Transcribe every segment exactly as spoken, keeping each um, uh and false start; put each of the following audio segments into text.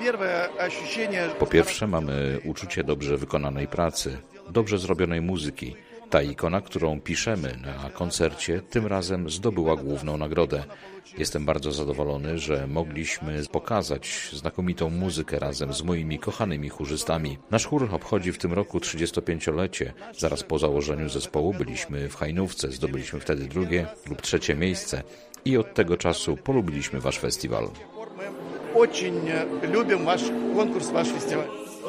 Po pierwsze, mamy uczucie dobrze wykonanej pracy, dobrze zrobionej muzyki. Ta ikona, którą piszemy na koncercie, tym razem zdobyła główną nagrodę. Jestem bardzo zadowolony, że mogliśmy pokazać znakomitą muzykę razem z moimi kochanymi chórzystami. Nasz chór obchodzi w tym roku trzydziestopięciolecie. Zaraz po założeniu zespołu byliśmy w Hajnówce, zdobyliśmy wtedy drugie lub trzecie miejsce i od tego czasu polubiliśmy wasz festiwal. Очень любим ваш конкурс, ваш фестиваль.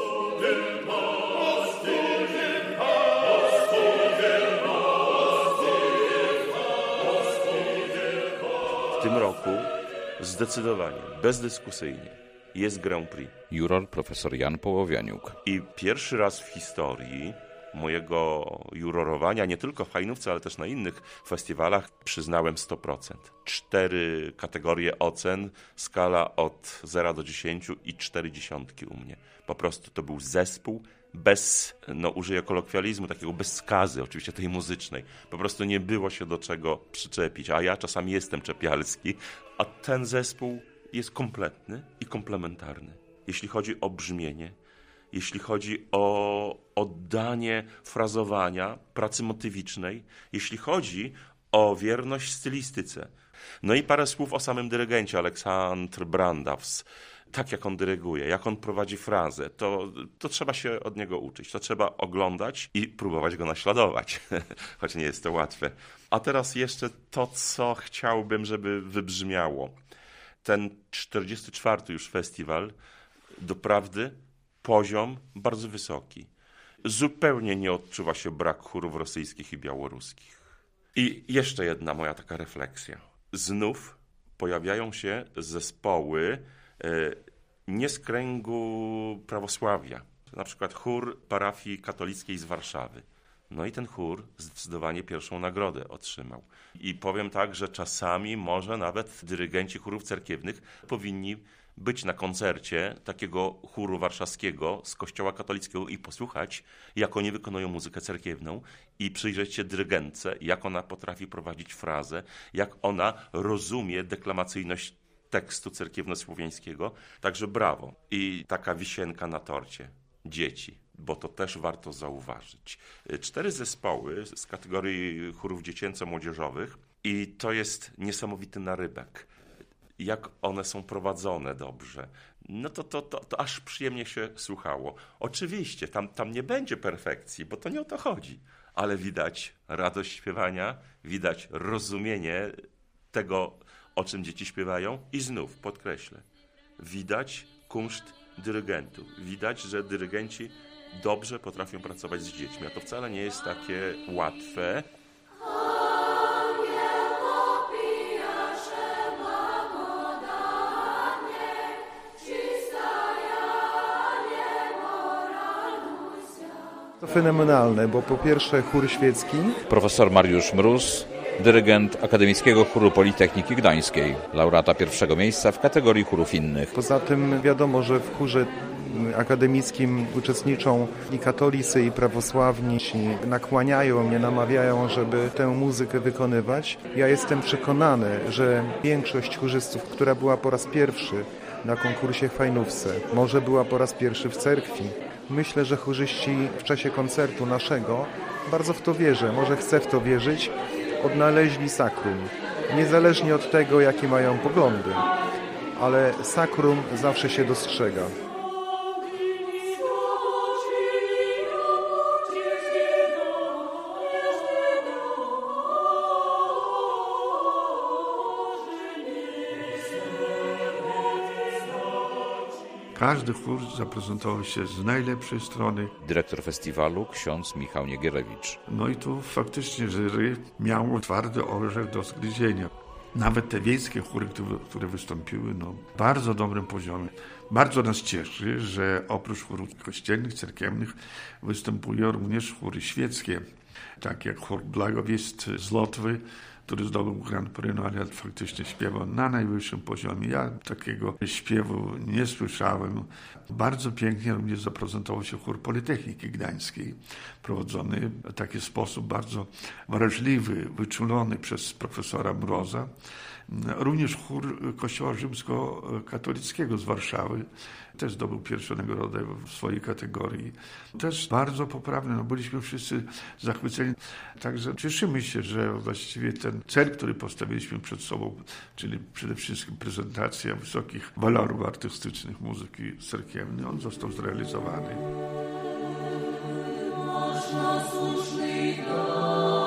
W tym roku zdecydowanie, bezdyskusyjnie jest Grand Prix. Juror profesor Jan Połowianiuk. I pierwszy raz w historii mojego jurorowania, nie tylko w Hajnówce, ale też na innych festiwalach, przyznałem sto procent. Cztery kategorie ocen, skala od zera do dziesięciu i cztery dziesiątki u mnie. Po prostu to był zespół bez, no użyję kolokwializmu, takiego bez skazy, oczywiście tej muzycznej. Po prostu nie było się do czego przyczepić, a ja czasami jestem czepialski, a ten zespół jest kompletny i komplementarny. Jeśli chodzi o brzmienie, jeśli chodzi o oddanie frazowania, pracy motywicznej, jeśli chodzi o wierność stylistyce. No i parę słów o samym dyrygencie, Aleksandr Brandaws. Tak jak on dyryguje, jak on prowadzi frazę, to, to trzeba się od niego uczyć. To trzeba oglądać i próbować go naśladować, choć nie jest to łatwe. A teraz jeszcze to, co chciałbym, żeby wybrzmiało. Ten czterdziesty czwarty już festiwal, doprawdy poziom bardzo wysoki. Zupełnie nie odczuwa się brak chórów rosyjskich i białoruskich. I jeszcze jedna moja taka refleksja. Znów pojawiają się zespoły e, nie z kręgu prawosławia. Na przykład chór parafii katolickiej z Warszawy. No i ten chór zdecydowanie pierwszą nagrodę otrzymał. I powiem tak, że czasami może nawet dyrygenci chórów cerkiewnych powinni być na koncercie takiego chóru warszawskiego z kościoła katolickiego i posłuchać, jak oni wykonują muzykę cerkiewną i przyjrzeć się dyrygentce, jak ona potrafi prowadzić frazę, jak ona rozumie deklamacyjność tekstu cerkiewnosłowiańskiego. Także brawo. I taka wisienka na torcie. Dzieci, bo to też warto zauważyć. Cztery zespoły z kategorii chórów dziecięco-młodzieżowych i to jest niesamowity narybek. Jak one są prowadzone dobrze, no to, to, to, to aż przyjemnie się słuchało. Oczywiście, tam, tam nie będzie perfekcji, bo to nie o to chodzi, ale widać radość śpiewania, widać rozumienie tego, o czym dzieci śpiewają i znów podkreślę, widać kunszt dyrygentów. Widać, że dyrygenci dobrze potrafią pracować z dziećmi, a to wcale nie jest takie łatwe. To fenomenalne, bo po pierwsze chór świecki. Profesor Mariusz Mróz, dyrygent Akademickiego Chóru Politechniki Gdańskiej, laureata pierwszego miejsca w kategorii chórów innych. Poza tym wiadomo, że w chórze akademickim uczestniczą i katolicy, i prawosławni, i nakłaniają mnie, namawiają, żeby tę muzykę wykonywać. Ja jestem przekonany, że większość chórzystów, która była po raz pierwszy na konkursie w Hajnówce, może była po raz pierwszy w cerkwi. Myślę, że chórzyści w czasie koncertu naszego, bardzo w to wierzę, może chcę w to wierzyć, odnaleźli sakrum. Niezależnie od tego, jakie mają poglądy, ale sakrum zawsze się dostrzega. Każdy chór zaprezentował się z najlepszej strony. Dyrektor festiwalu ksiądz Michał Niegierewicz. No i tu faktycznie jury miało twardy orzech do zgryzienia. Nawet te wiejskie chóry, które wystąpiły, no w bardzo dobrym poziomie. Bardzo nas cieszy, że oprócz chórów kościelnych, cerkiewnych występują również chóry świeckie, tak jak chór Blagowiest z Lotwy, który zdobył Grand Prix, no ale faktycznie śpiewał na najwyższym poziomie. Ja takiego śpiewu nie słyszałem. Bardzo pięknie również zaprezentował się chór Politechniki Gdańskiej, prowadzony w taki sposób bardzo wrażliwy, wyczulony przez profesora Mroza. Również chór Kościoła Rzymskokatolickiego z Warszawy też zdobył pierwszą nagrodę w swojej kategorii. Też bardzo poprawne, no byliśmy wszyscy zachwyceni. Także cieszymy się, że właściwie ten cel, który postawiliśmy przed sobą, czyli przede wszystkim prezentacja wysokich walorów artystycznych muzyki cerkiewnej, on został zrealizowany. Można słuszny